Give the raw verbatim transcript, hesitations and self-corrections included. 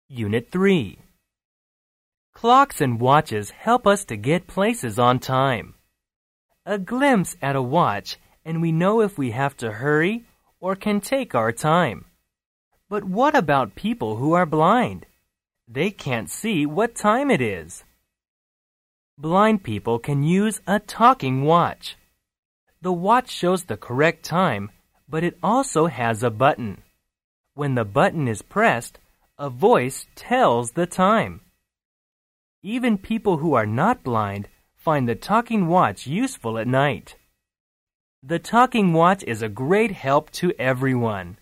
Unit three. Clocks and watches help us to get places on time. A glimpse at a watch and we know if we have to hurry or can take our time. But what about people who are blind? They can't see what time it is. Blind people can use a talking watch. The watch shows the correct time, but it also has a button. When the button is pressed, a voice tells the time. Even people who are not blind find the talking watch useful at night. The talking watch is a great help to everyone.